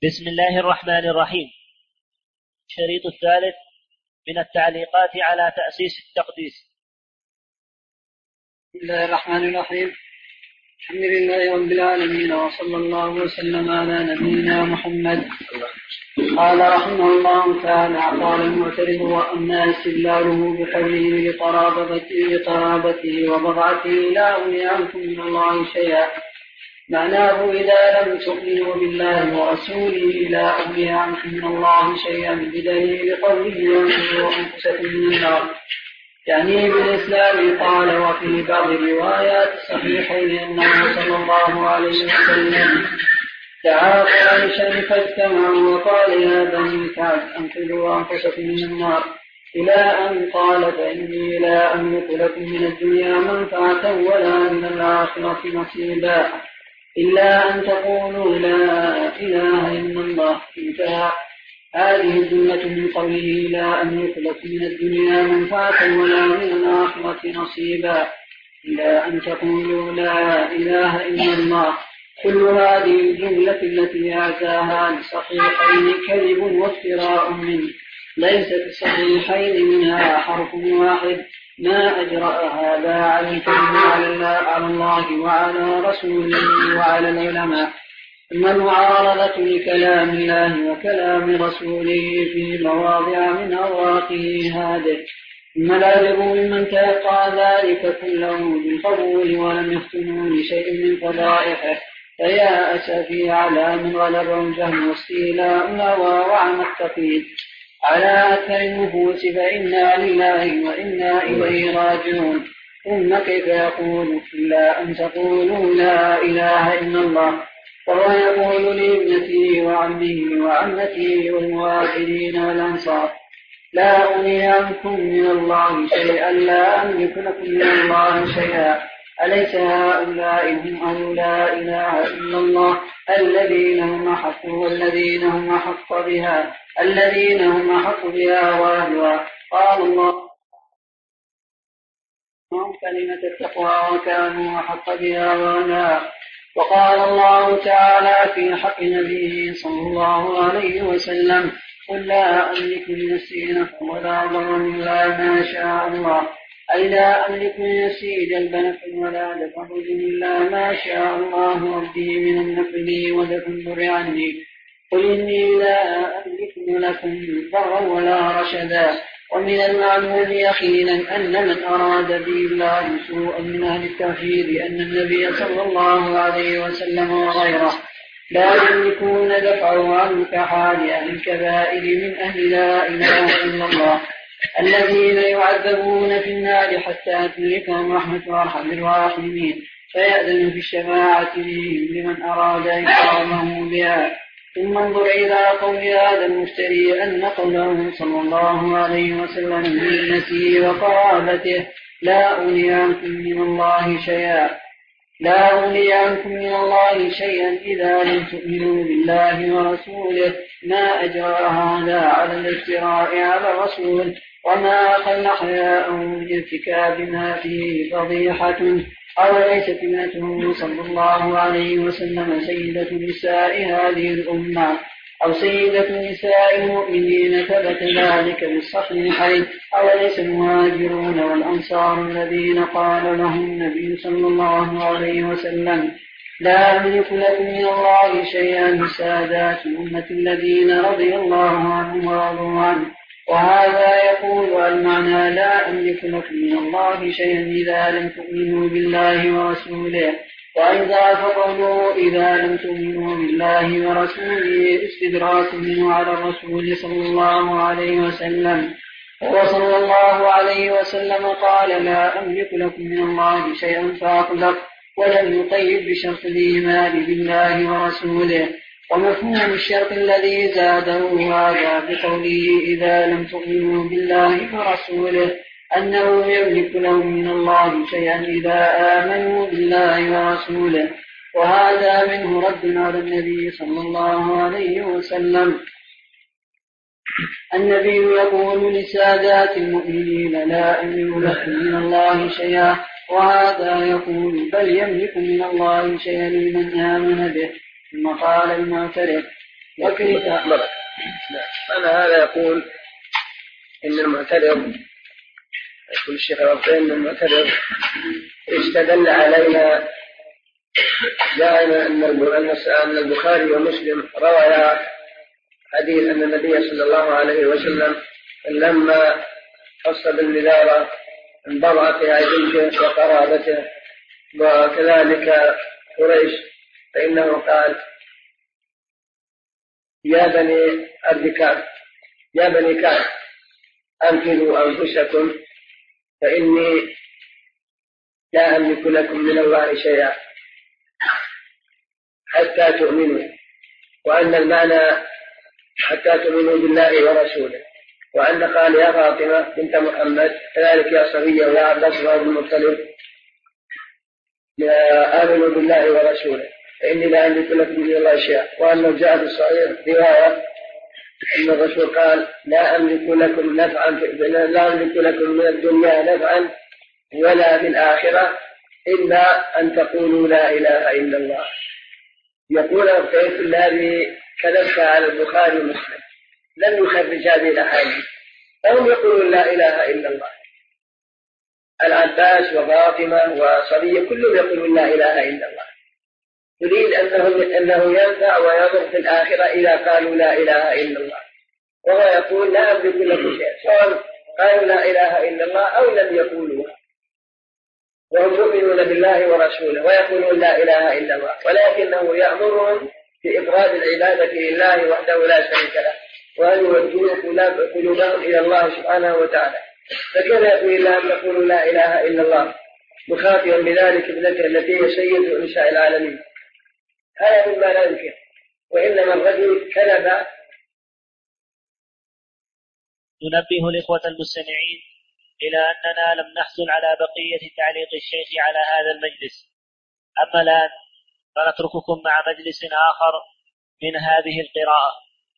بسم الله الرحمن الرحيم. الشريط الثالث من التعليقات على تأسيس التقديس. بسم الله الرحمن الرحيم. الحمد لله رب العالمين، وصلى الله وسلم على نبينا محمد. قال رحمه الله تعالى: قال المعترض: وأما استدلاله بقوله لقرابته وبضعته لا أغني عنكم من الله شيئا، معناه إذا لم تؤمنوا بالله ورسوله لا أغني عنكم من الله شيئا، بدليل قوله: وانقذوا أنفسكم من النار، يعني بالإسلام. قال: وفي بعض الروايات الصحيحين أنه صلى الله عليه وسلم دعا قريشا فاجتمعوا وقال: يا بني كعب أنقذوا أنفسكم من النار، إلى أن قال: فإني لا أملك لكم من الدنيا منفعة ولا من الآخرة نصيبا إلا أن تقولوا لا إله إلا الله. انتهى. هذه الجملة من قوله: لا أملك لكم من الدنيا منفعة ولا من الآخرة نصيبا إلا أن تقولوا لا إله إلا الله. كل هذه الجملة التي أعزاها لصحيحين كذب وافتراء منه، ليست الصحيحين منها حرف واحد. ما أجرأ هذا على الكذب على الله وعلى رسوله وعلى العلماء. ثم المعارضة لكلام الله وكلام رسوله في مواضع من أوراقه هذه. ثم العجب ممن تلقى ذلك كله بالقبول ولم يفتنوا لشيء من فضائحه، فيا أسفي على من غلبه الجهل واستيلاء الهوى وعمى التقييد على أكثر النفوس، فإنا لله وإنا إليه راجعون. ثم كيف يقول: إلا أن تقولوا لا إله إلا الله، وهو يقول لابنته وعمه وعمته والمهاجرين والأنصار: لا أغني عنكم من الله شيئا، لا أملك لكم من الله شيئا. أليس هؤلاء هم أهل لا إله إلا الله الذين هم أحق والذين هم أحق بها، الذين هم أحق بها وأهلها؟ قال الله: كلمة التقوى وكانوا أحق بها وأهلها. وقال الله تعالى في حق نبيه صلى الله عليه وسلم: قل لا أملك لنفسي نفعا ولا ضرا إلا ما شاء الله، أي لا أملك لنفسي جلب نفع ولا دفع ضر إلا ما شاء الله ربي من النفع ودفع الضر عني. قل إني لا أملك لكم ضرا ولا رشدا. ومن المعلوم يقينا أن من أراد بالله سوءا من أهل التوحيد أن النبي صلى الله عليه وسلم وغيره لا يملكون دفعه عنه كحال أهل الكبائر من أهل لا إله إلا الله الذين يعذبون في النار حتى تدركهم رحمة أرحم الراحمين، فيأذن في الشفاعة لمن أراد إكرامه بها. ثم انظر إلى قول هذا المفتري أن قوله صلى الله عليه وسلم لابنته وقرابته: لا أغني عنكم من الله شيئا، لا أغني عنكم من الله شيئا إذا لم تؤمنوا بالله ورسوله، ما أجرى هذا على الافتراء على الرسول، وما أقل حياءه من ارتكاب ما فيه فضيحة. أوليست ابنته صلى الله عليه وسلم سيدة نساء هذه الأمة أو سيدة نساء المؤمنين؟ ثبت ذلك بالصحيحين. أوليس المهاجرون والأنصار الذين قال لهم النبي صلى الله عليه وسلم: لا أملك لكم من الله شيئا، سادات الأمة الذين رضي الله عنهم ورضوا عنه؟ وهذا يقول المعنى: لا أملك لكم من الله شيئا إذا لم تؤمنوا بالله ورسوله. وأيضا فقوله: إذا لم تؤمنوا بالله ورسوله استدراك منه على الرسول صلى الله عليه وسلم. وصلى الله عليه وسلم قال: لا أملك لكم من الله شيئا فأطلق، ولم يقيد بشرط الإيمان بالله ورسوله. ومفهوم الشرط الذي زاده هذا بقوله: إذا لم تؤمنوا بالله ورسوله أنه يملك لهم من الله شيئا إذا آمنوا بالله ورسوله، وهذا منه رد على النبي صلى الله عليه وسلم. النبي يقول لسادات المؤمنين: لا أملك لكم من الله شيئا، وهذا يقول: بل يملك من الله شيئا لمن آمن به. ثم قال المعترف: وكيف أنا هذا يقول إن المعترض يقول الشيخ ربطين إن المعترض استدل علينا دائما أن البخاري ومسلم روى حديث أن النبي صلى الله عليه وسلم لما خص بالنذارة انبرأ عجيشه وقرابته وكذلك قريش فإنه قال يا بني أبي يا بني كعب أنقذوا أنفسكم فإني لا أملك لكم من الله شيئا حتى تؤمنوا، وأن المعنى حتى تؤمنوا بالله ورسوله، وأن قال يا فاطمة بنت محمد كذلك يا صبية ويا عباس بن المطلب آمنوا بالله ورسوله فإني لا أملك لكم من الله شيئا، وأنه جاء في الصحيح رواية أن الرسول قال لا أملك لكم من الدنيا نفعا ولا في الآخرة إلا أن تقولوا لا إله إلا الله. يقول الخير الذي كذبت على البخاري ومسلم لم يخرج هذه الأحاديث، فهم يقولون لا إله إلا الله، العباس وفاطمة وصبية كلهم يقولون لا إله إلا الله، تريد أنه ينفع ويضر في الآخرة إذا قالوا لا إله إلا الله، وهو يقول لا أملك لكم شيئا سواء قالوا لا إله إلا الله أو لم يقولوها، وهم يؤمنون بالله ورسوله ويقولون لا إله إلا الله، ولكنه يأمرهم بإفراد العبادة لله وحده لا شريك له، وأن يوجهوا قلوبهم إلى الله سبحانه وتعالى، فكيف يقول الله أن تقولوا لا إله إلا الله مخاطئا بذلك ابنته التي هي سيد نساء العالمين؟ هذا مما لا يمكن، وإنما الرجل كذب. ننبه الإخوة المستمعين إلى أننا لم نحصل على بقية تعليق الشيخ على هذا المجلس، أما الآن فنترككم مع مجلس آخر من هذه القراءة.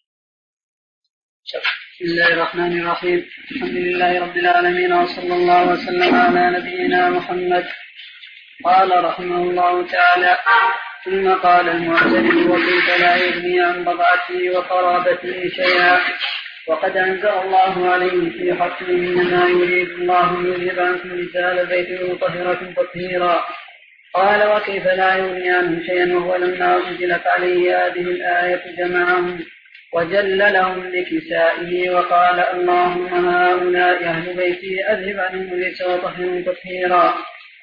بسم الله الرحمن الرحيم، الحمد لله رب العالمين، وصلى الله وسلم على نبينا محمد. قال رحمه الله تعالى: ثم قال المعتزلي: وكيف لا يغني عن بضعته وقرابته شيئا وقد أنزل الله عليه في حقه: إنما يريد الله ليذهب عنكم رجال البيت ويطهركم تطهيرا. قال: وكيف لا يغني عنه شيئا وهو لما أنزلت عليه هذه الآية جمعهم وجللهم لكسائه وقال: اللهم هؤلاء أهل بيتي أذهب عنهم الرجس وطهرهم تطهيرا.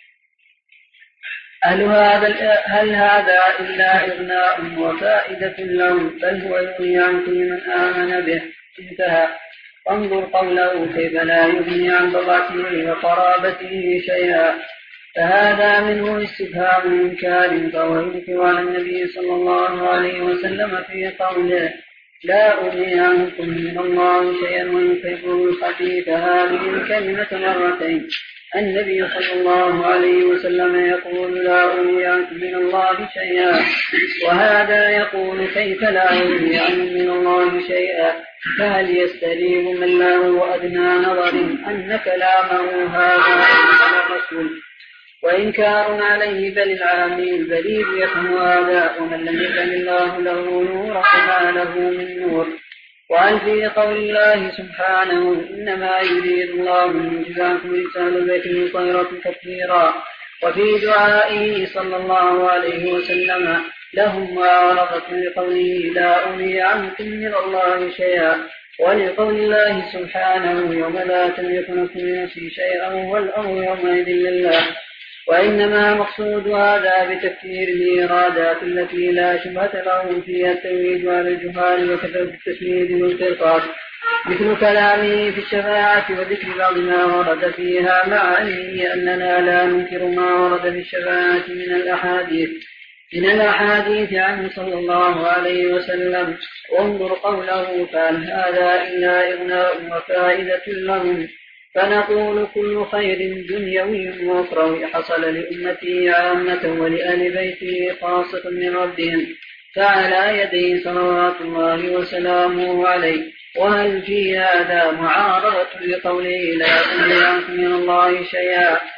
هل هذا إلا إغناء وفائدة لهم، بل هو يغني عن كل من آمن به. انتهى. انظر قوله: كيف لا يغني عن بضعته وقرابته شيئا، فهذا منه استفهام إنكار، فهو ينكر على النبي صلى الله عليه وسلم في قوله: لا أغني عنكم من الله شيئا، ويكرر الحديث هذه الكلمة مرتين. النبي صلى الله عليه وسلم يقول: لا أغني عنكم من الله شيئا، وهذا يقول: كيف لا أغني عنكم من الله شيئا. فهل يستريب من له أدنى نظر أن كلامه هذا على الرسول وإنكار عليه، بل العامي البليد يفهم هذا، ومن لم يجعل الله له نورا فما له من نور. وعن في قول الله سبحانه: إنما يريد الله ليذهب عنكم رجال البيت ويطهركم تطهيرا. وفي دعائه صلى الله عليه وسلم لهم معارضة لقوله: لا أغني عنكم من الله شيئا، ولقول الله سبحانه: يوم لا تملك نفس لنفس شيئا والأمر يومئذ لله. وإنما مقصود هذا بتفكير الإرادات التي لا شبهة لهم فيها التوحيد على الجهال وكثرة التسميد والقرطاس، مثل كلامه في الشفاعة وذكر بعض ما ورد فيها، مع علمه أننا لا ننكر ما ورد في الشفاعة من الأحاديث عنه صلى الله عليه وسلم. وانظر قوله: فهل هذا إلا إغناء وفائدة لهم. فنقول: كل خير دنيوي وأخروي حصل لأمته عامة ولآل بيته خاصة من ربهم فعلى يديه صلوات الله وسلامه عليه. وهل في هذا معارضة لقوله: لا أغني عنكم من الله شيئا؟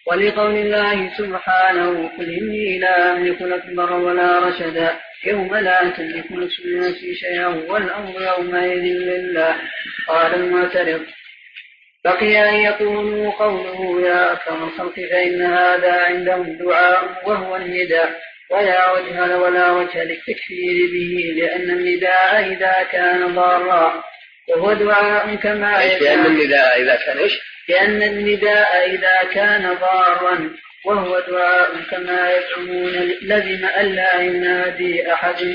ولقول الله سبحانه قل إني لا أملك لكم ضرا ولا رشدا يوم لا تملك نفس لنفس شيئا والأمر يومئذ لله. قال المعترض بقي أن يكونوا قوله يا أكرم الخلق فإن هذا عندهم دعاء وهو النداء ولا وجه للتكفير به لأن النداء إذا كان ضارا وهو دعاء كما لأن النداء إذا كان إيش؟ لأن النداء إذا كان ضارا وهو دعاء كما يزعمون لزم أن لا ينادي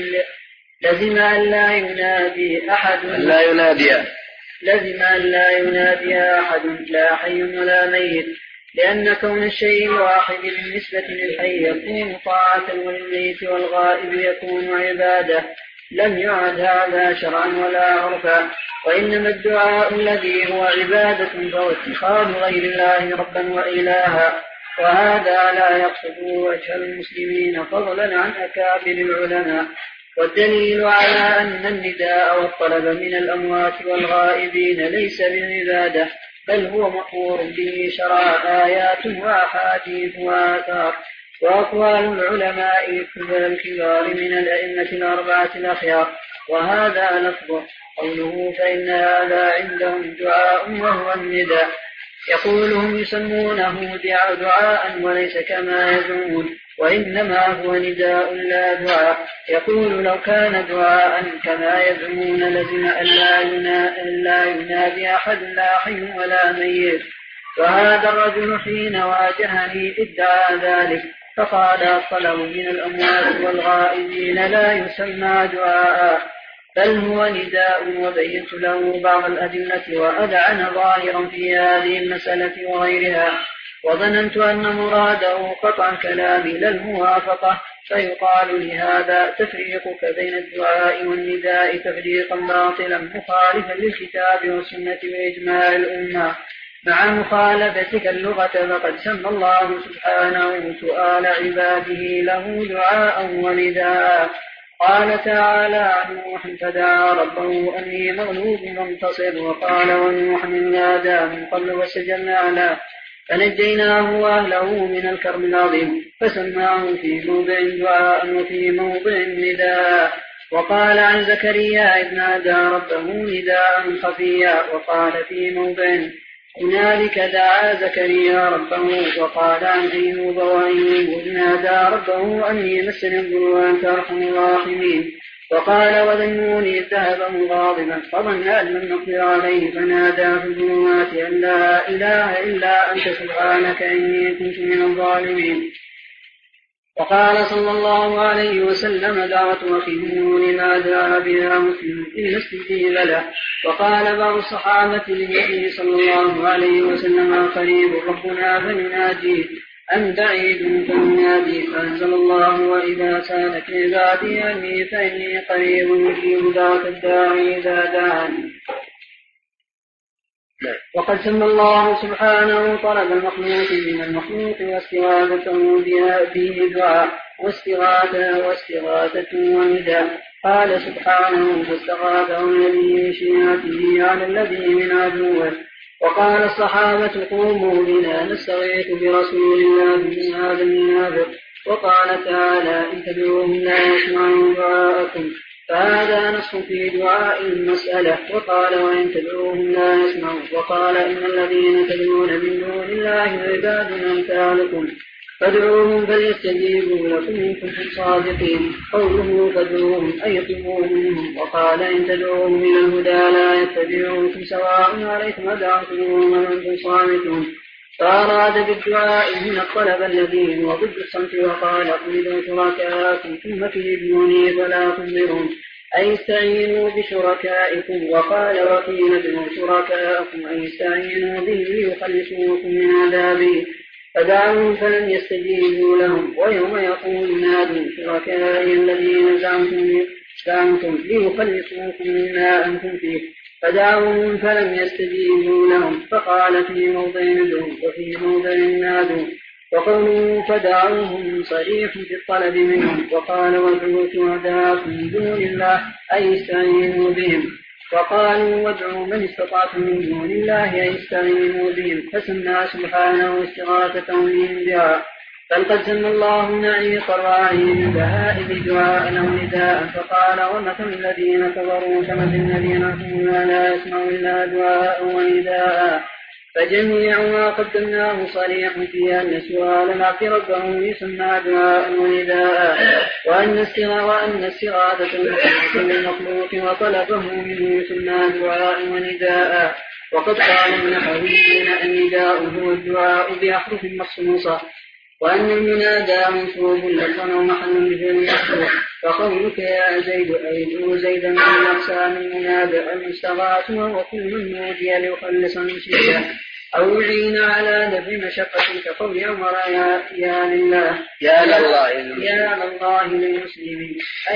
أحد لا حي ولا ميت لأن كون الشيء الواحد بالنسبة للحي يكون طاعة وللميت والغائب يكون عبادة لم يعد هذا شرعا ولا عرفا وإنما الدعاء الذي هو عبادة فهو اتخاذ غير الله ربا وإلها وهذا لا يقصد وجه المسلمين فضلا عن أكابر العلماء. والدليل على أن النداء والطلب من الأموات والغائبين ليس بالعبادة بل هو مأمور به شرعا آيات وأحاديث وآثار وأقوال العلماء الكبار من الأئمة الأربعة الأخيار. وهذا لفظه قوله فإن هذا عندهم دعاء وهو النداء يقولهم يسمونه دعاء وليس كما يزعمون وإنما هو نداء لا دعاء. يقول لو كان دعاء كما يزعمون لزم أن لا ينادي أحد لا حي ولا ميت. وهذا الرجل حين واجهني ادعى ذلك فقال الطلب من الأموات والغائبين لا يسمى دعاء بل هو نداء وبينت له بعض الأدلة وأذعن ظاهرا في هذه المسألة وغيرها وظننت أن مراده قطع الكلام لا الموافقة فيقال لهذا تفريقك بين الدعاء والنداء تفريقا باطلا مخالفا للكتاب والسنة وإجماع الأمة مع مخالفتك اللغة فقد سمى الله سبحانه سؤال عباده له دعاء ونداء. قال تعالى عن نوح فدعا ربه أني مغلوب منتصر وقال ونوح نادى من قبل واستجبنا له فنجيناه وأهله من الكرب العظيم فسماه في موضع دعاء وفي موضع نداء. وقال عن زكريا إذ نادى ربه نداء خفيا وقال في موضع هنالك دعا زكريا ربه. وقال عن أيوب وأيوب نادى ربه أني مسني الضر وأنت أرحم الراحمين. وقال وذا النون إذ ذهب مغاضبا فظن أن لم نقدر عليه فنادى في الظلمات أن لا إله إلا أنت سبحانك إني كنت من الظالمين. وقال صلى الله عليه وسلم دعوة أخي النون ما دعا بها مسلم إلا استجيب له. وقال بعض الصحابة للنبي صلى الله عليه وسلم قريب ربنا فنناديه أم بعيد فننادي فأنزل الله وإذا سالك عبادي عني فإني قريب مجيب دعوة الداعي إذا دعاني. وقد سمى الله سبحانه طلب المخلوق من المخلوق واستغاثته به دعاء واستغاثة ونداء. قال سبحانه فاستغاثه الذي من شيعته على الذي من عدوه. وقال الصحابة قوموا بنا نستغيث برسول الله من هذا المنافق. وقال تعالى إن تدعوهم لا يسمعوا دعاءكم فهذا نص في دعاء المسألة. وقال وإن تدعوهم لا يسمعوا. وقال إن الذين تدعون من دون الله عباد أمثالكم فادعوهم فليستجيبوا لكم إن كنتم صادقين. قوله فادعوهم أي اطلبوا منهم. وقال إن تدعوهم إلى الهدى لا يتبعوكم سواء عليكم أدعوتموهم وأنتم صامتون. فأراد بالدعاء من الطلب الذي هو ضد الصمت. وقال قل ادعوا شركاءكم ثم كيدوني فلا تنظرون أي استعينوا بشركائكم. وقال وقيل ادعوا شركاءكم أي استعينوا به ليخلصوكم من عذابه فدعوهم فلم يستجيبوا لهم. ويوم يقول نادوا شركائي الذين زعمتم ليخلصوكم مما أنتم فيه فدعوهم فلم يستجيبوا لهم. فقال في موضع ندعوا وفي موضع نادوا. وقوله فدعوهم صريح في الطلب منهم. وقال وادعوا شهداءكم من دون الله أي استعينوا بهم. وقالوا وادعوا من استطعتم من دون الله أن يستعينوا بهم، فسمى سبحانه استغاثتهم بهم دعاء. بل قد سمى الله نعيق الراعي من بهائم دعاء له نداء، فقال ومثل الذين كفروا كمثل الذين هم لا يسمعوا إلا دعاء ونداء. فجميع ما قدمناه صريح في أن سؤال العبد ربه يسمى دعاء ونداء، وأن استغاثة المخلوق وطلبه منه يسمى دعاء ونداء. وقد قال النحويون النداء هو الدعاء بأحرف مخصوصة، وأن المنادى منصوب لفظا ومحل بفعل مخصوص. فقولك يا زيد أي ادعو زيدا من أقسام المنادى المستغاث، وهو كل من نودي ليخلص من شدة أو يعين على دفع مشقة، كقول عمر يا لله يا لله للمسلمين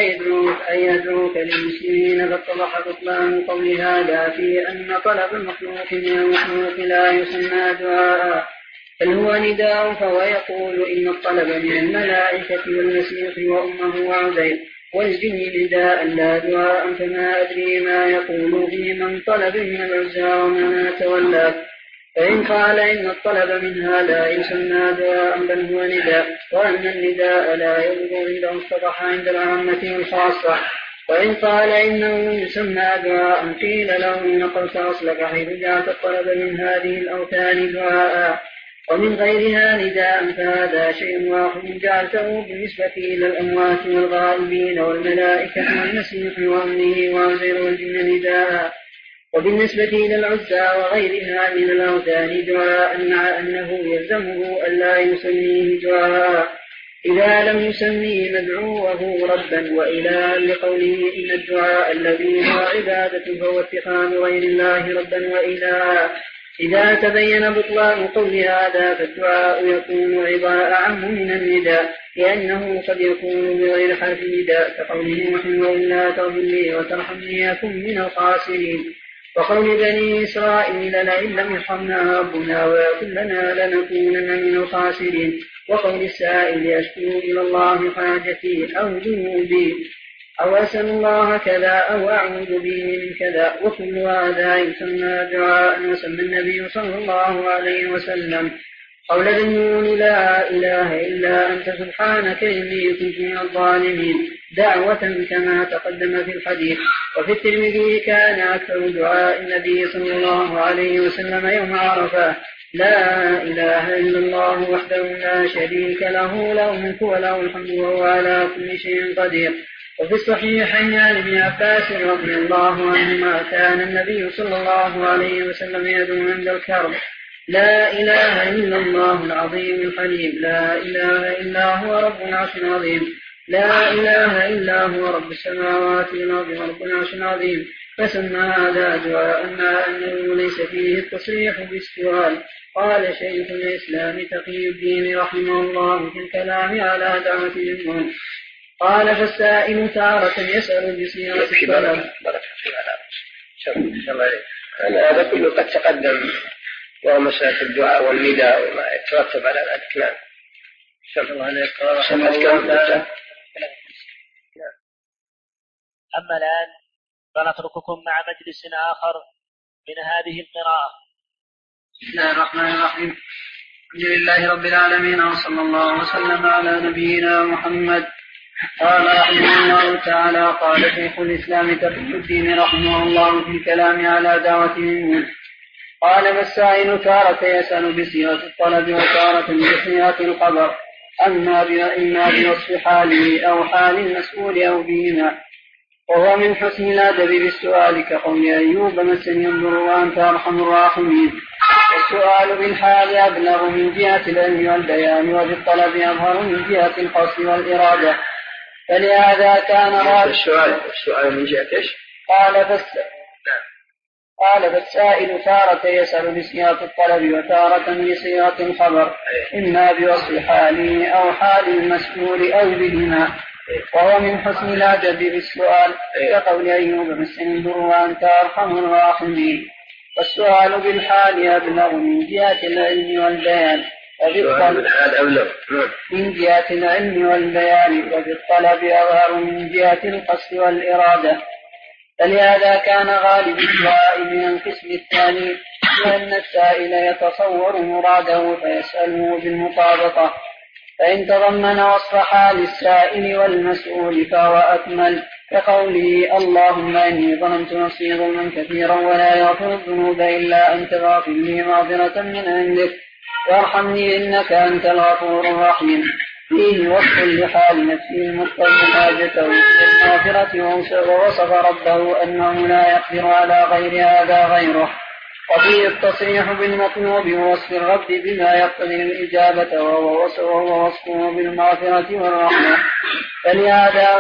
أي يدعوك للمسلمين. فاتضح بطلان قول هذا في أن طلب المخلوق من المخلوق لا يسمى دعاء بل هو نداء، فهو يقول إن الطلب من الملائكة والمسيح وأمه وعزير والجن نداء لا دعاء، فما أدري ما يقول في من طلب من العزى ومن تولى. فإن قال إن الطلب منها لا يسمى دعاء بل هو نداء، وأن النداء لا يبلغ إلا مصطلح عند العامة والخاصة. وإن قال إنه يسمى دعاء قيل له نقلت أصلك حيث جعلت الطلب من هذه الأوثان دعاء ومن غيرها نداء، فهذا شيء واحد جعلته بالنسبة إلى الأموات والغائبين والملائكة والمسيح وأمنه وعزير والجن نداء، وبالنسبة إلى العزى وغيرها من الأوثان دعاء، مع أنه يلزمه ألا يسميه دعاء إذا لم يسميه مدعوه ربا وإلها، لقوله إن الدعاء الذي هو عبادة فهو اتخاذ غير الله ربا وإلها. إذا تبين بطلان قول هذا فالدعاء يكون عباء عام من النداء، لأنه قد يكون بغير حرف نداء، كقوله محمد إلا تغفر لي وترحمني أكن من الخاسرين، وقول بني إسرائيل لئن لم يرحمنا ربنا ويغفر لنا لنكونن من الخاسرين، وقول السائل أشكو إلى الله حاجتي أو ذنوبي أو أسأل الله كذا أو أعوذ به من كذا، وكل هذا يسمى دعاء. وسمى النبي صلى الله عليه وسلم قول ذنون لا إله إلا أنت سبحانك إني كنت من الظالمين دعوة كما تقدم في الحديث. وفي الترمذي كان أكثر دعاء النبي صلى الله عليه وسلم يوم عرفة لا إله إلا الله وحده لا شريك له له الملك وله الحمد وهو على كل شيء قدير. وفي الصحيحين عن ابن عباس رضي الله عنهما كان النبي صلى الله عليه وسلم يدعو عند الكرب لا إله إلا الله العظيم الحليم لا إله إلا هو رب العرش العظيم لا إله إلا هو رب السماوات والأرض ورب العرش العظيم. فسمى هذا دعاء مع أنه ليس فيه التصريح بالسؤال. قال شيخ الإسلام تقي الدين رحمه الله في الكلام على دعوة الجمهور قال فالسائل تارة يسأل بصيغة الطلب. هذا كله قد تقدم، وهو مسألة الدعاء والنداء وما يترتب على الكلام. أما الآن فنترككم مع مجلس آخر من هذه القراءة. بسم الله الرحمن الرحيم. الحمد لله رب العالمين وصلى الله وسلم على نبينا محمد. قال رحمه الله تعالى قال شيخ الإسلام تقي الدين رحمه الله في الكلام على دعوة الجمهور قال فالسائل تارة يسأل بصيغة الطلب وتارة بصيغة الخبر، إما بوصف حاله أو حال المسؤول أو بهما، وهو من حسن الأدب بالسؤال كقول أيوب مسني الضر وأنت أرحم الراحمين. والسؤال بالحال أبلغ من جهة العلم والبيان، وبالطلب أظهر من جهة القصد والإرادة، فلهذا كان السؤال من جهة إيش؟ قال فالسائل تارة يسأل بصيغة الطلب وتارة بصيغة الخبر، إما بوصف حاله أو حال المسؤول أو بهما، وهو من حسن الأدب بالسؤال كقول أيوب مسني الضر وأنت أرحم الراحمين. والسؤال بالحال أبلغ من جهة العلم والبيان، من جهة العلم والبيان، وبالطلب أظهر من جهة القصد والإرادة، فلهذا كان غالب الدعاء من القسم الثاني، لأن السائل يتصور مراده فيسأله بالمطابقة، فإن تضمن وصف حال السائل والمسؤول فهو أكمل، كقوله اللهم إني ظلمت نفسي ظلما كثيرا ولا يغفر الذنوب إلا أنت فاغفر لي مغفرة من عندك وارحمني إنك أنت الغفور الرحيم. فيه وصف لحال نفسه المضطر حاجته للمغفرة، ووصف ربه أنه لا يقدر على غير هذا غيره. وفيه التصريح بالمطلوب ووصف الرب بما يقتضي الإجابة، وهو وصفه بالمغفرة والرحمة. فهذا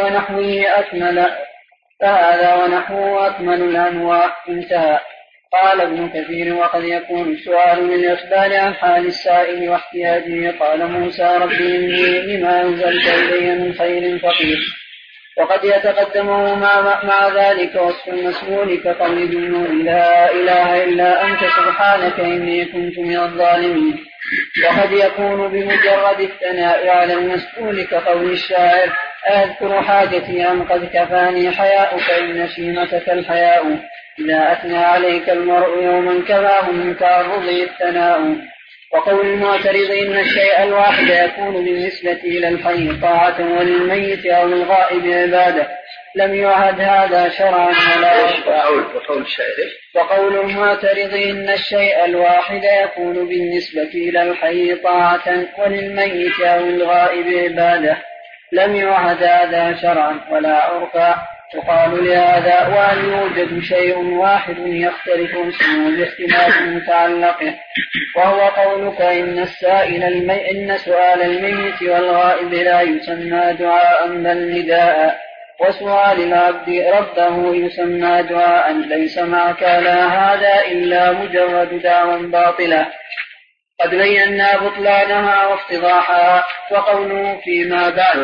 ونحوه أكمل الأنواع. انتهى. قال ابن كثير وقد يكون السؤال للإخبار عن حال السائل واحتياجه. قال موسى ربي إني لما أنزلت إلي من خير فقير. وقد يتقدمه مع ذلك وصف المسؤول كقول جنون لا إله إلا أنت سبحانك إني كنت من الظالمين. وقد يكون بمجرد الثناء على المسؤول كقول الشاعر أذكر حاجتي أن قد كفاني حياؤك إن شيمتك الحياء إذا أثنى عليك المرء يوما كفاه من تعرضه الثناء. وقول المعترض إن الشيء الواحد يكون بالنسبة إلى الحي طاعة وللميت أو الغائب عبادة لم يعهد هذا شرعا ولا عرفا. وقول المعترض إن الشيء الواحد يكون بالنسبة إلى الحي طاعة وللميت أو الغائب عبادة لم يعهد هذا شرعا ولا عرفا. يقال لهذا وهل يوجد شيء واحد يختلف اسمه باختلاف متعلقه، وهو قولك إن سؤال الميت والغائب لا يسمى دعاء بل نداء، وسؤال العبد ربه يسمى دعاء ليس معك لا هذا إلا مجرد دعوى باطلة. قد بينا بطلانها وافتضاحها. وقوله فيما بعد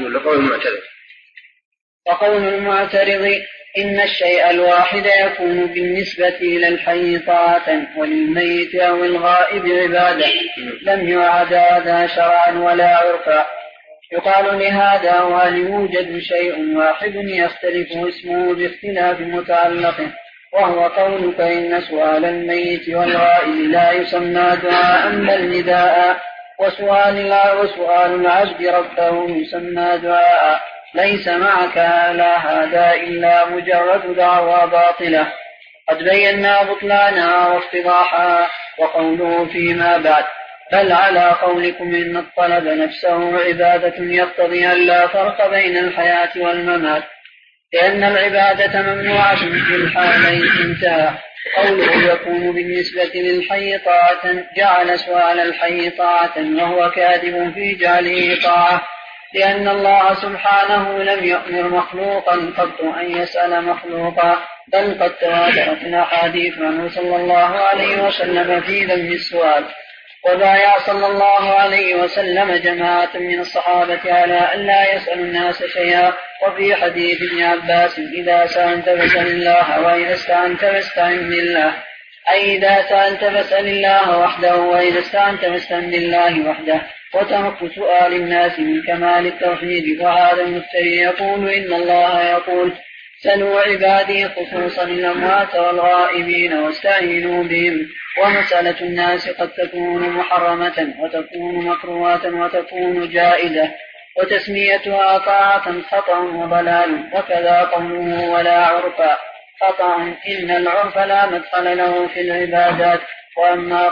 وقول المعترض إن الشيء الواحد يكون بالنسبة إلى الحي طاعة وللميت أو الغائب عبادة لم يعد هذا شرعا ولا عرفا. يقال لهذا وهل يوجد شيء واحد يختلف اسمه باختلاف متعلقه، وهو قولك إن سؤال الميت والغائب لا يسمى دعاء بل نداء، وسؤال العبد ربه يسمى دعاء ليس معك لا هذا إلا مجرد دعوى باطلة. قد بينا بطلانها وافتضاحها. وقوله فيما بعد بل على قولكم إن الطلب نفسه عبادة يقتضي أن لا فرق بين الحياة والممات لأن العبادة ممنوعة في الحالين. انتهى. قوله يكون بالنسبة للحي طاعة جعل سؤال الحي طاعة وهو كاذب في جعله طاعة، لأن الله سبحانه لم يأمر مخلوقا قط أن يسأل مخلوقا، بل قد تواترت الأحاديث عنه صلى الله عليه وسلم في ذم السؤال. وبايع صلى الله عليه وسلم جماعة من الصحابة على أن لا يسأل الناس شيئا. وفي حديث ابن عباس إذا سألت فاسأل الله وإذا استعنت فاستعن بالله، أي إذا سألت فاسأل الله وحده وإذا استعنت فاستعن بالله وحده. وترك سؤال الناس من كمال التوحيد. وهذا المفتري يقول إن الله يقول سلوا عبادي خصوصا الأموات والغائبين واستعينوا بهم. ومسألة الناس قد تكون محرمة وتكون مكروهة وتكون جائزة، وتسميتها طاعة خطأ وضلال. وكذا قوله ولا عرفا خطأ إن العرف لا مدخل له في العبادات. وأما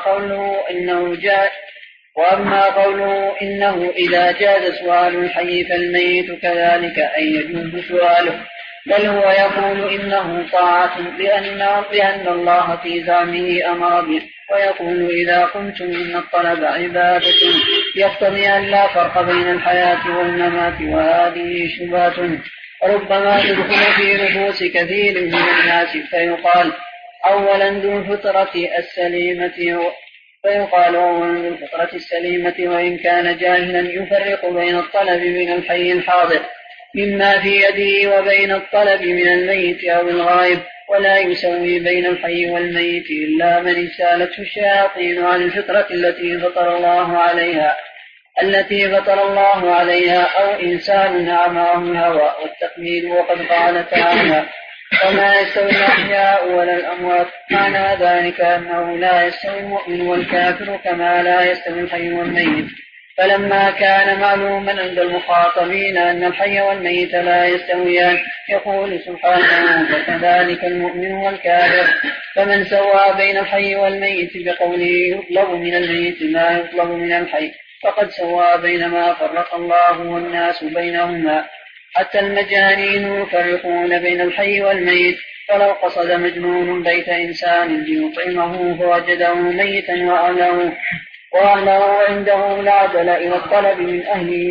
قوله إنه إذا جاز سؤال الحي فالميت كذلك أن يجوز سؤاله، بل هو يقول إنه طاعة لأن الله في زعمه أمر به. ويقول إذا قلتم إن الطلب عبادة يقتضي أن لا فرق بين الحياة والممات، وهذه شبهة ربما تدخل في نفوس كثير من الناس. فيقال أولا ذو الفطرة السليمة وإن كان جاهلا يفرق بين الطلب من الحي الحاضر مما في يده وبين الطلب من الميت أو الغائب، ولا يسوي بين الحي والميت إلا من اجتالته الشياطين عن الفطرة التي فطر الله عليها أو إنسان أعماه الهوى والتقليد. وقد قال تعالى وما يستوي الأحياء ولا الأموات. معنى ذلك أنه لا يستوي المؤمن والكافر كما لا يستوي الحي والميت. فلما كان معلوما عند المخاطبين أن الحي والميت لا يستويان يقول سبحانه فكذلك المؤمن والكافر. فمن سوى بين الحي والميت بقوله يطلب من الميت ما يطلب من الحي فقد سوى بين ما فرق الله والناس بينهما. حتى المجانين يفرقون بين الحي والميت. فلو قصد مجنون بيت إنسان ليطعمه فوجده ميتا وأهله عنده لعدل إلى الطلب من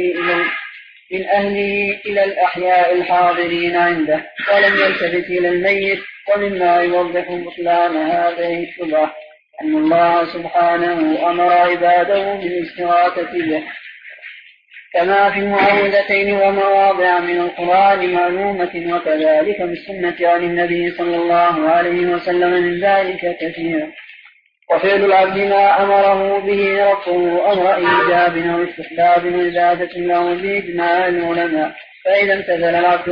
أهله إلى الأحياء الحاضرين عنده ولم يلتفت إلى الميت. ومما يوضح بطلان هذه الشبهة أن الله سبحانه أمر عباده بالاستغاثة به كما في المعوذتين ومواضع من القرآن معلومة وكذلك في السنة عن النبي صلى الله عليه وسلم من ذلك كثيرا. وفعل العبد ما أمره به ربه أمر إيجاب أو استحباب وعبادة له بإجماع العلماء. فإذا امتثل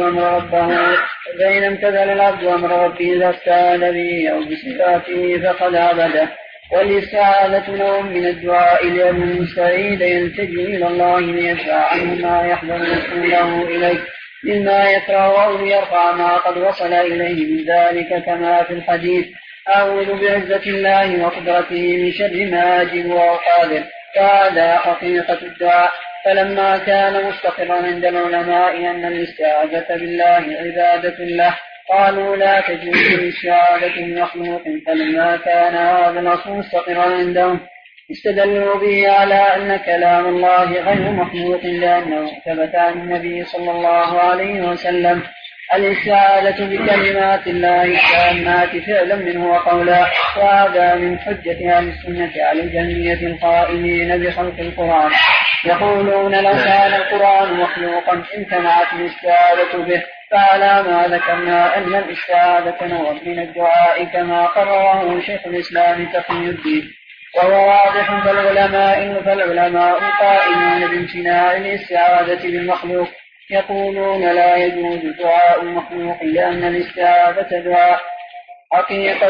العبد أمر ربه إذا استعاذ به أو بصفاته فقد عبده. والاستعاذة نوع من الدعاء لأن المستعيذ يلتجئ إلى الله ليدفع عنه ما يحذر رسوله إليه مما يكره أو ليرفع ما قد وصل إليه من ذلك كما في الحديث أعوذ بعزة الله وقدرته من شر ما أجب وأقادر. فهذا حقيقة الدعاء. فلما كان مستقرا عند العلماء أن الاستعاذة بالله عبادة له قالوا لا تجوز الاستعاذة بمخلوق. فلما كان هذا الأصل مستقرا عندهم استدلوا به على أن كلام الله غير مخلوق لأنه ثبت عن النبي صلى الله عليه وسلم الاستعاذة بكلمات الله التامات فعلا منه وقولا. وهذا من حجة أهل السنة على الجهمية القائلين بخلق القرآن. يقولون لو كان القرآن مخلوقا امتنعت الاستعاذة به. فعلى ما ذكرنا أن الاستعاذة نوع من الدعاء كما قرره شيخ الإسلام تقي الدين وهو واضح. فالعلماء قائلون بامتناع الاستعاذة بالمخلوق يقولون لا يجوز دعاء المخلوق لأن الاستعاذة دعاء حقيقة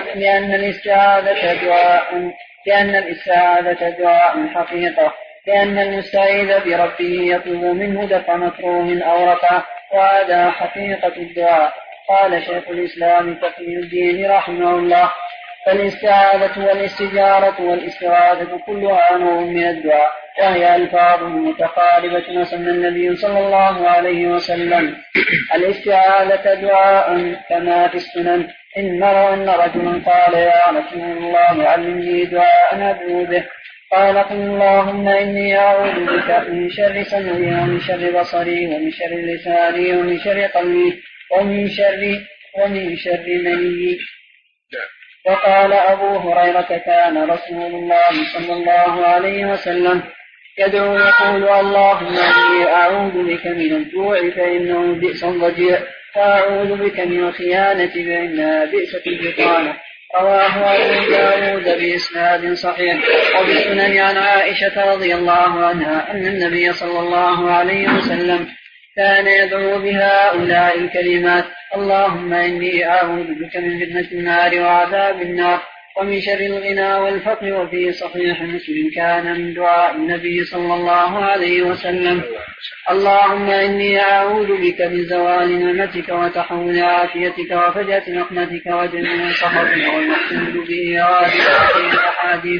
لأن المستعيذ بربه يطلب منه دفع مكروه أو رفع وهذا حقيقة الدعاء. قال شيخ الإسلام تقي الدين رحمه الله فالاستعاذة والاستجارة والاستغاثة كلها نوع من الدعاء وهي ألفاظ متقاربة. وسمى النبي صلى الله عليه وسلم الاستعاذة دعاء كما في السنن إن رجلا قال يا رسول الله علمني دعاء أدعو به قال قل اللهم إني أعوذ بك من شر سمعي ومن شر بصري ومن شر لساني ومن شر قلبي ومن شر مني. وقال أبو هريرة كان رسول الله صلى الله عليه وسلم يدعو يقول اللهم إني أعوذ بك من الجوع فإنه بئس الضجيع وأعوذ بك من الخيانة فإنها بئست البطانة. رواه أبو داود بإسناد صحيح. وبالسنن عن عائشة رضي الله عنها أن النبي صلى الله عليه وسلم كان يدعو بهؤلاء الكلمات اللهم إني أعوذ بك من فتنة النار وعذاب النار ومن شر الغنى والفقر. وفي صحيح مسلم كان من دعاء النبي صلى الله عليه وسلم اللهم إني أعوذ بك من زوال نعمتك وتحول عافيتك وفجأة نقمتك وجميع سخطك والمقصود به هذه الأحاديث.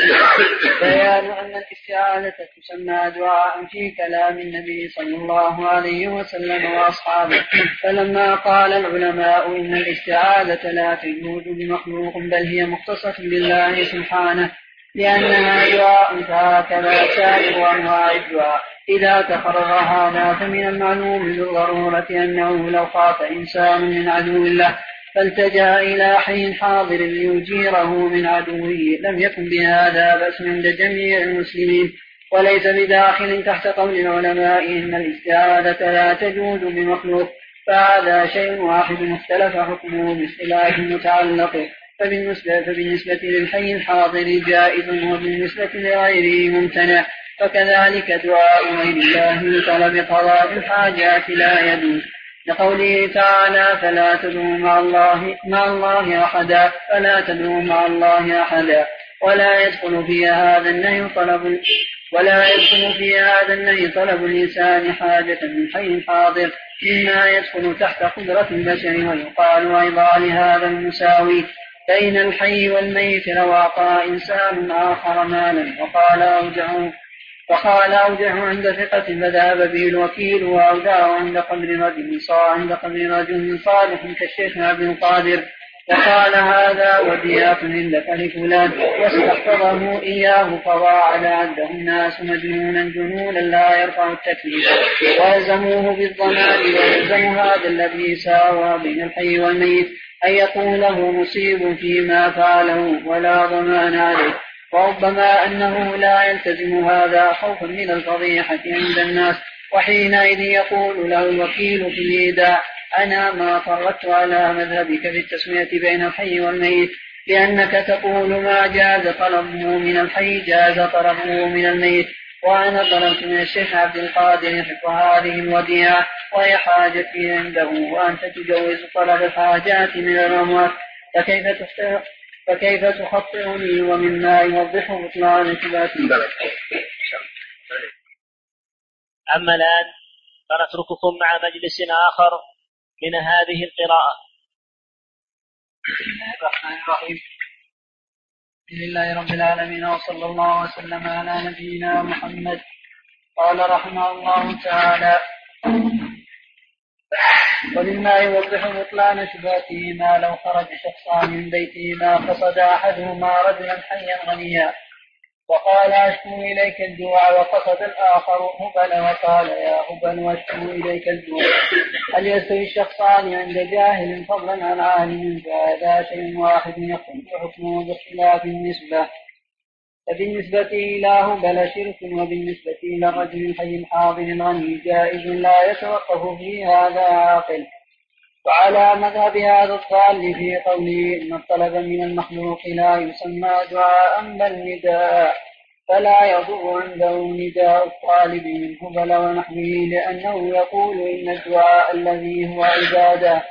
بيان أن الاستعاذة تسمى دعاء في كلام النبي صلى الله عليه وسلم وأصحابه. فلما قال العلماء إن الاستعاذة لا تجوز بمخلوق بل هي مختصة بالله سبحانه لأنها دعاء فهكذا سائر أنواع الدعاء. إذا تقرر هذا فمن المعلوم بالضرورة أنه لو خاف إنسان من عدو الله فالتجأ إلى حي حاضر ليجيره من عدوه لم يكن بهذا بأس عند جميع المسلمين وليس بداخل تحت قول العلماء إن الاستعاذة لا تجوز بمخلوق. فهذا شيء واحد مختلف حكمه باختلاف المتعلق. فبالنسبة للحي الحاضر جائز وبالنسبة لغيره ممتنع. فكذلك دعاء غير الله لطلب قضاء الحاجات لا يجوز. لقوله تعالى فلا تدعوا مع الله أحدا ولا يدخل في هذا النهي طلب الإنسان حاجة من حي حاضر مما يدخل تحت قدرة البشر. ويقال أيضا لهذا المساوي بين الحي والميت لو أعطى إنسان آخر مالا وقال أودعه عند ثقة فذهب به الوكيل وأودعه عند قبر رجل صالح كالشيخ عبد القادر وقال هذا وديات عندك لفلان واستحفظه إياه فضاع لعده الناس جنونا لا يرفع التكليف وألزموه بالضمان. ويلزم هذا الذي ساوى بين الحي والميت أن يكون له مصيب فيما فعله ولا ضمان عليه. وربما أنه لا يلتزم هذا خوفا من الفضيحة عند الناس وحينئذ يقول له الوكيل في الإيداع أنا ما فرطت على مذهبك في التسمية بين الحي والميت لأنك تقول ما جاز طلبه من الحي جاز طلبه من الميت وأنا طلبت من الشيخ عبد القادر حفظ هذه الوديعة وهي حاجتي عنده وأنت تجوز طلب الحاجات من الأموات فكيف تخطئني ومما يوضح بطلان ثباتي. أما الآن فنترككم مع مجلس آخر من هذه القراءة. بسم الله الرحمن الرحيم. الحمد لله رب العالمين وصلى الله وسلم على نبينا محمد. قال رحمه الله تعالى ومما يوضح بطلان شبهته ما لو خرج شخصان من بيته ما قصد أحدهما رجلا حيا غنيا وقال أشكو إليك الجوع وقصد الآخر هبل وقال يا هبل واشكو إليك الجوع هل يستوي الشخصان عند جاهل فضلا عن عالم فهذا شيء واحد يختلف حكمه باختلاف النسبة. فبالنسبة إلى هبل شرك وبالنسبة إلى الرجل الحي الحاضر الغني جائز لا يتوقف في هذا عاقل. وعلى مذهب هذا الضال في قوله إن الطلب من المخلوق لا يسمى دعاء بل نداء فلا يضر عنده نداء الطالب من هبل ونحوه لأنه يقول إن الدعاء الذي هو عبادة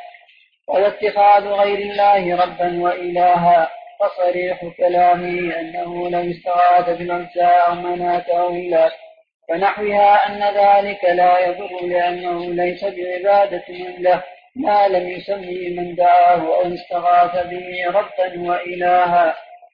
واتخاذ غير الله ربا وإلها فصريح كلامه أنه لو استغاث بالعزى أو مناة أو إله فنحوها أن ذلك لا يضر لأنه ليس بعبادة عنده ما لم يسمي من دعاه أو استغاث به ربا وإلها.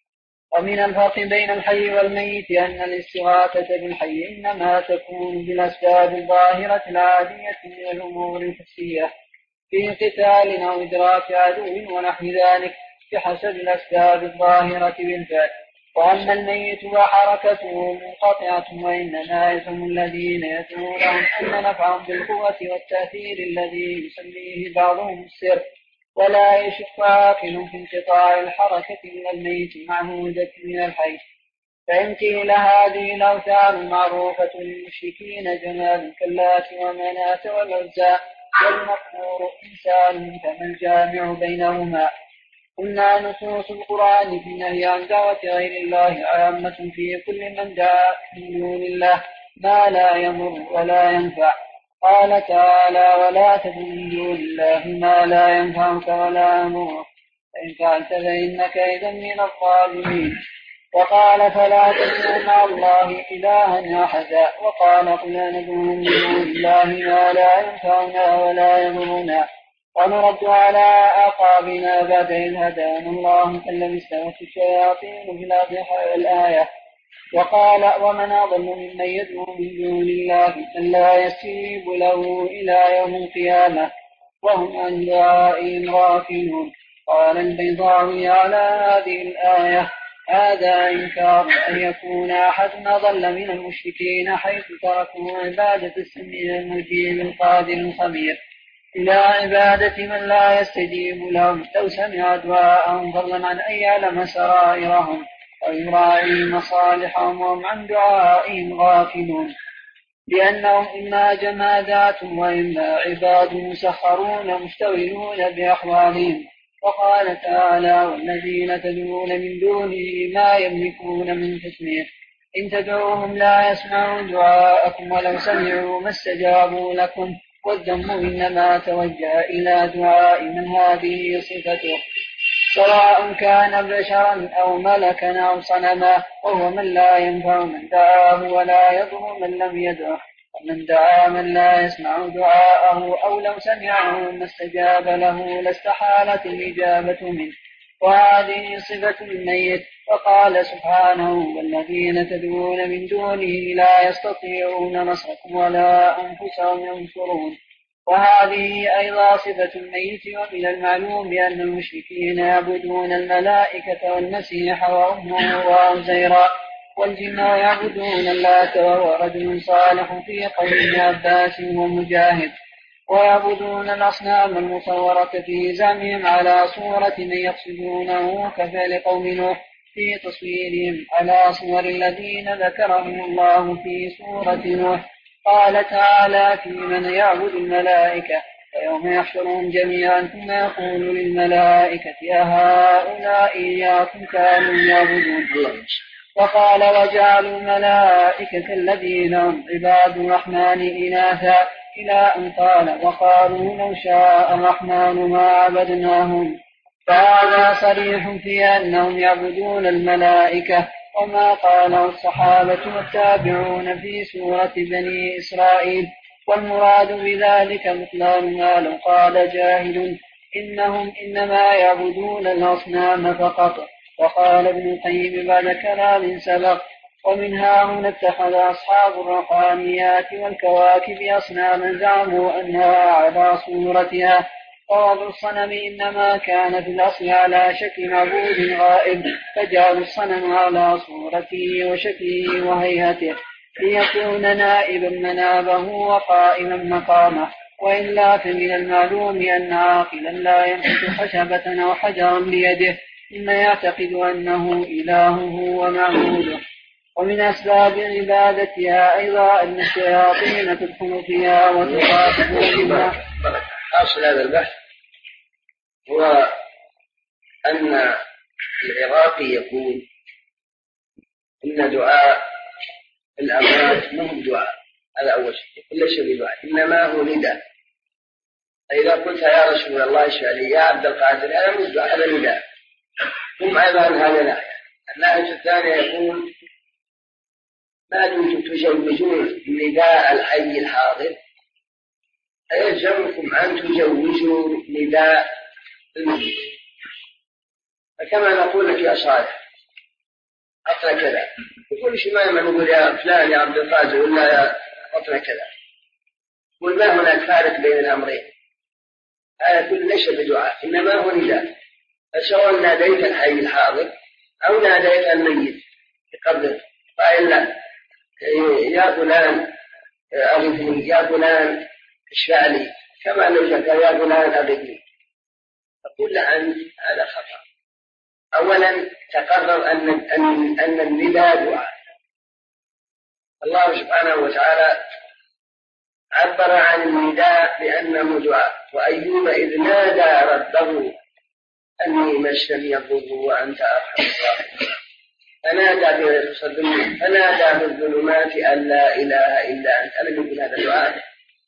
ومن الفرق بين الحي والميت أن الاستغاثة بالحي إنما تكون بالأسباب الظاهرة العادية من الأمور الحسية في قتال أو إدراك عدو ونحو ذلك بحسب الأسباب الظاهرة بالفعل. وأما الميت وحركته منقطعة وإنما يزعم الذين يدعونهم أن نفعهم بالقوة والتأثير الذي يسميه بعضهم السر ولا يشك عاقل في انقطاع الحركة من الميت معهودة من الحي. فإن قيل هذه الأوثان المعروفة للمشركين جمال كاللات ومناة والعزى والمقبور إنسان فما الجامع بينهما؟ قلنا نصوص القرآن في النهي عن دعوة غير الله عامة في كل من دعا من دون الله ما لا يضر ولا ينفع. قال تعالى ولا تدع من دون الله ما لا ينفعك ولا يضرك فإن فعلت فإنك إذا من الظالمين. وقال فلا تدع مع الله إلها أحدا. وقال قل ندعو من دون الله ما لا ينفعنا ولا يضرنا ونرد على أعقابنا بعد إذ هدانا الله كالذي استوت الشياطين في الأرض الآية. وقال ومن أضل ممن يدعو من دون الله من لا يستجيب له إلى يوم القيامة وهم عن دعائهم غافلون. قال البيضاوي على هذه الآية هذا إنكار أن يكون أحد أضل من المشركين حيث تركوا عبادة السميع المجيب القادر الخبير إلى عبادة من لا يستجيب لهم لو سمع دعاءهم فضلا عن أن يعلم سرائرهم أو يراعي مصالحهم وهم عن دعائهم غافلون لأنهم إما جمادات وإما عباد مسخرون مشتغلون بأحوالهم. وقال تعالى والذين تدعون من دونه ما يملكون من تسمية إن تدعوهم لا يسمعوا دعاءكم ولو سمعوا ما استجابوا لكم والذم إنما توجه إلى دعاء من هذه صفته، سواء كان بشرا أو ملكا أو صنما، وهو من لا ينفع من دعاه ولا يضر من لم يدعه، ومن دعا من لا يسمع دعاءه أو لو سمعه ما استجاب له لاستحالت الإجابة منه، وهذه صفة الميت. وقال سبحانه: والذين تدعون من دونه لا يستطيعون نصركم ولا أنفسهم ينصرون، وهذه أيضا صفة الميت. ومن المعلوم بأن المشركين يعبدون الملائكة والمسيح وأمه وعزيرا والجن، ويعبدون اللات وهو رجل صالح في قول ابن عباس ومجاهد، ويعبدون الأصنام المصورة في زعمهم على صورة من يقصدونه كفعل قوم نوح في تصويرهم على صور الذين ذكرهم الله في سورة نوح. قال تعالى في من يعبد الملائكة: ويوم يحشرهم جميعا ثم يقول للملائكة أهؤلاء إياكم كانوا يعبدون. وقال: وجعلوا الملائكة الذين هم عباد الرحمن إناثا، إلى أن قال: وقالوا لو شاء الرحمن ما عبدناهم. فهذا صريح في أنهم يعبدون الملائكة، وما قاله الصحابة والتابعون في سورة بني إسرائيل. والمراد بذلك بطلان ما لو قال جاهل إنهم إنما يعبدون الأصنام فقط. وقال ابن القيم بعد كلام سبق: ومنها هنا اتخذ أصحاب الروحانيات والكواكب أصناما زعموا أنها على صورتها، ووضع الصنم إنما كان في الأصل على شكل معبود غائب، فجعلوا الصنم على صورته وشكله وهيئته ليكون نائبا منابه وقائما مقامه. وإلا فمن المعلوم أن عاقلا لا يمسك خشبة أو حجرا بيده مما يعتقد أنه إلهه ومعبوده. ومن أسباب عبادتها أيضا أن الشياطين تدخل فيها وتخاطب بها. حاصل هذا البحث هو أن العراقي يقول إن دعاء الأموات ما هو دعاء، هذا أول شيء، ليس بدعاء إنما هو نداء. فإذا قلت يا رسول الله اشفع لي يا عبد القادر هذا مش دعاء، هذا نداء. ثم أيضا هذا ناحية. الناحية الثانية يقول: ما دمتم تجوزون نداء الحي الحاضر أيلزمكم أن تجوزوا نداء الميت. فكما نقول لك يا صالح أطلع كذا، يقول شو ما نقول يا فلان يا عبد القادر ولا يا أطلع كذا، يقول ما هناك فارق بين الأمرين، هذا كل ليس بدعاء إنما هو نداء. فسواء ناديت الحي الحاضر أو ناديت الميت بقبضه قائل له يا فلان أغثني يا فلان اشفع لي، كما لو قال يا فلان أغثني، تقول له أنت هذا خطأ. أولا تقرر أن النداء دعاء. الله سبحانه وتعالى عبر عن النداء بأنه دعاء: وأيوب إذ نادى ربه أني مسني الضر وأنت أرحم الراحمين فنادى في الظلمات أن لا إله إلا أنت. ألم يكن هذا دعاء؟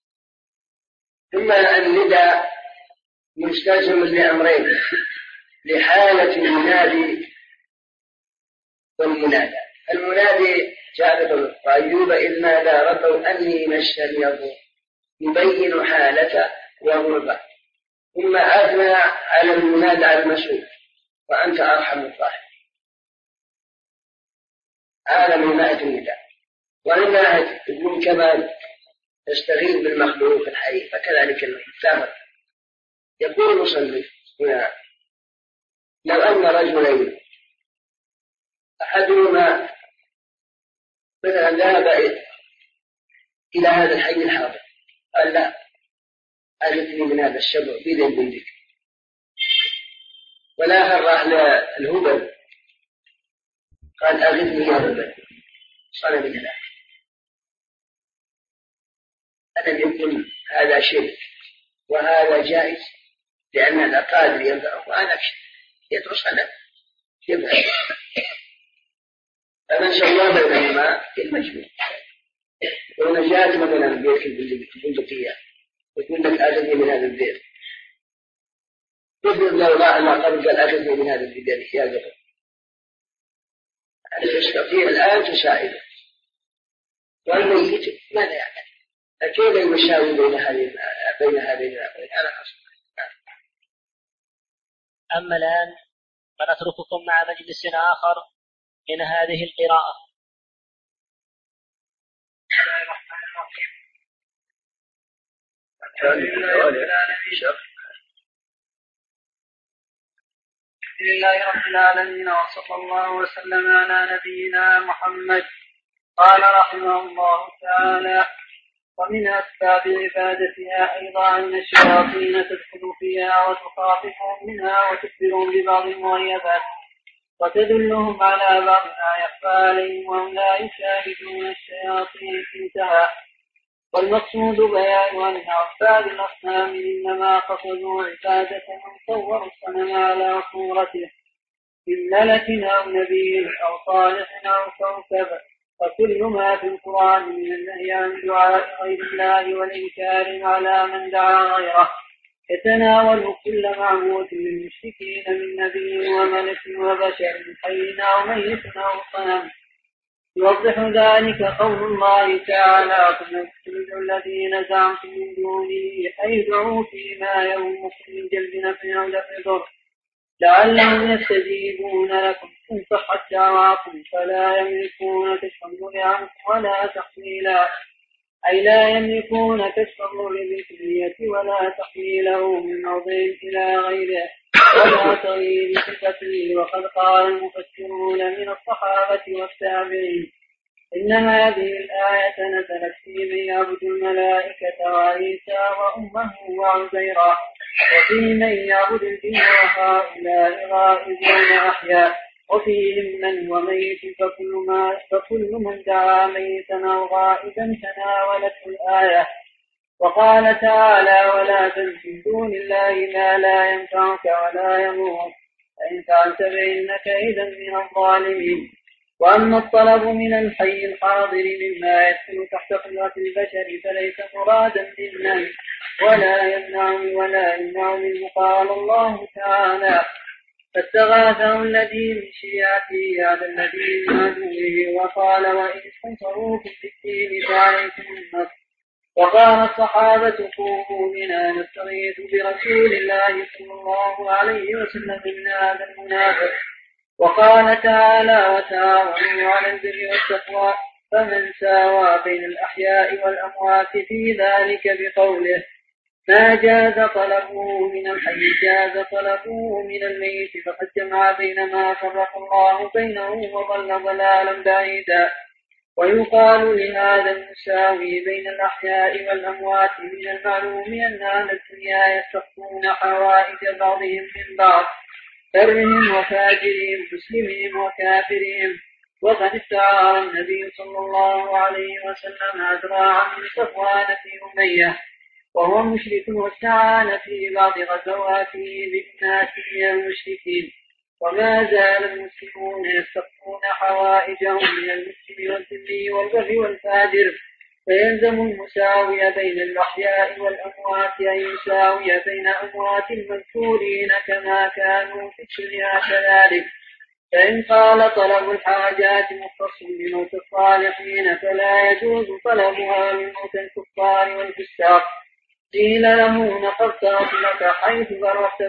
ثم النداء مستلزم لأمرين: لحالة المنادي والمنادى. المنادي جاء: وأيوب إذ نادى ربه أني مسني الضر، يبين حالته وغربه. ثم أثنى على المنادى على المسؤول: وأنت أرحم الراحمين. هذا من ناحية النداء. ومن ناحية ابن كمال تستغيث بالمخلوق الحي، فكذلك المحتمل. يقول المصنف هنا: لو أن رجلين أحدهما مثلا ذهب إلى هذا الحي الحاضر قال: لا أغثني من هذا الشبع بذنب بندك، والآخر راح للهبل قال: أغثني يا هبل صنم الله. ألم يكن هذا شرك وهذا جائز؟ لأن هذا قادر ينفعه وأنا يدعو صنم يفعل. فمن سوى بينهما في المجموع. ونجات مثلا بيت البندقية يقول لك آتني من هذا الدين، يفرض لو ما قبل قال آتني من هذا الدين يا زفر، أنا تستطيع الآن تساعده، والميت ماذا يعمل؟ كيف يساوي بين هذين أنا أصلا. أما الآن فنترككم مع مجلس آخر من هذه القراءة. الحمد لله رب العالمين، وصلى الله وسلم على نبينا محمد. قال رحمه الله تعالى: ومن أسباب عبادتها أيضا أن الشياطين تدخل فيها وتخاطفهم منها وتخبرهم ببعض المغيبات وتدلهم على بعض ما يخفى عليهم وهم لا يشاهدون الشياطين. انتهى. والمقصود بيان أن عباد الأصنام إنما قصدوا عبادة من صور الصنم على صورته من ملك أو نبي أو صالح أو كوكب، وكل ما في القرآن من النهي عن دعاء غير الله والإنكار على من دعا غيره يتناول كل معبود للمشركين من نبي وملك وبشر حي أو ميت أو صنم. يوضح ذلك قول الله تعالى: فنخرج الذين زعمتم من دونه أي دعوا فيما يهمكم من جلب نفع أو دفع ضر لعلهم يستجيبون لكم إن صحت دعواكم فلا يملكون كشف الضر عنكم ولا تحويلا، أي لا يملكون كشف الضر بالكلية ولا تحويله من موضع إلى غيره ولا تغيير صفته. وقد قال المفسرون من الصحابة والتابعين إن هذه الآية نزلت في من يعبد الملائكة وعيسى وأمه وعزيرا، وفي من يعبد الجن وهؤلاء غائبون أحياء، وفيهم من وميت فكل من دعا ميتا أو غائبا تناولته الآية. وقال تعالى: ولا تدع من دون الله ما لا ينفعك ولا يضرك فإن فعلت فإنك إذا من الظالمين. وأما الطلب من الحي الحاضر مما يدخل تحت قدرة البشر فليس مرادا بالنهي ولا يمنع منه. قال الله تعالى: فاستغاثه الذي من شيعته على الذي من عدوه وقال: وإن استنصروكم في الدين فعليكم النصر. وقال الصحابة: قوموا بنا نستغيث برسول الله صلى الله عليه وسلم من هذا المنافق. وقال تعالى: وتعاونوا على البر والتقوى، فمن ساوى بين الأحياء والأموات في ذلك بقوله: ما جاز طلبه من الحي جاز طلبه من الميت، فقد جمع بين ما فرق الله بينه وضل ضلالا بعيدا. ويقال لهذا المساوي بين الأحياء والأموات من المعلوم أن أهل الدنيا يستخفون حوائج بعضهم من بعض، برهم وفاجرهم مسلمهم وكافرهم. وقد استعار النبي صلى الله عليه وسلم أذراعا من صفوان في أمية وهو مشرك، واستعان في بعض غزواته بالناس من المشركين، وما زال المسلمون يستخفون حوائجهم من المسلم والذمي والبر والفاجر. فيلزم المساوي بين الأحياء والأموات أن يساوي بين أموات المذكورين كما كانوا في الدنيا كذلك. فإن قال طلب الحاجات مختص بموت الصالحين فلا يجوز طلبها لموت الكفار والفساق. قيل له: نقضت أصلك حيث فرقت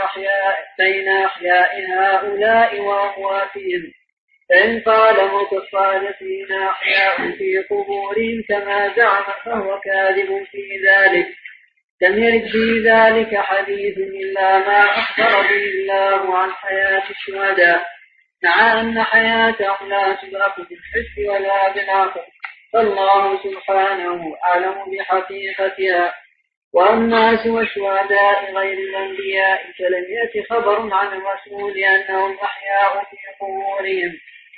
بين أحياء هؤلاء وأمواتهم. فإن قال موت الصالحين أحياء في قبورهم كما زعم فهو كاذب في ذلك. لم يرد في ذلك حديث إلا ما أخبر به الله عن حياة الشهداء، مع أن حياتهم لا تدرك بالحس ولا بالعقل، فالله سبحانه أعلم بحقيقتها. وأما سوى الشهداء غير الأنبياء فلم يأت خبر عن الرسول أنهم أحياء في قبورهم،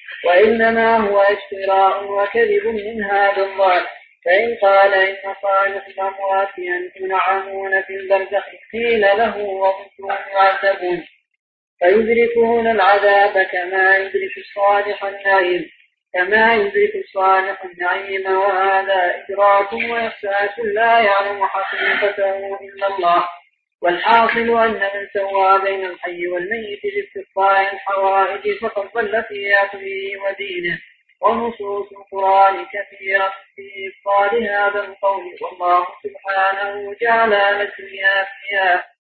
وإنما هو افتراء وكذب من هذا الظالم. فإن قال إن صالح الأموات ينعمون في البرزخ قيل له: وضدهم يعذبون فيدركون العذاب كما يدرك الصالح النعيم. كما يدرك الصالح النعيم، وهذا إدراك وإحساس لا يعلم حقيقته إلا الله. والحاصل أن من سوى بين الحي والميت باستقطاع الحوائج فقد ضل في عقله ودينه. ونصوص القرآن كثيرة في إبطال هذا القول، والله سبحانه جعل للدنيا فيها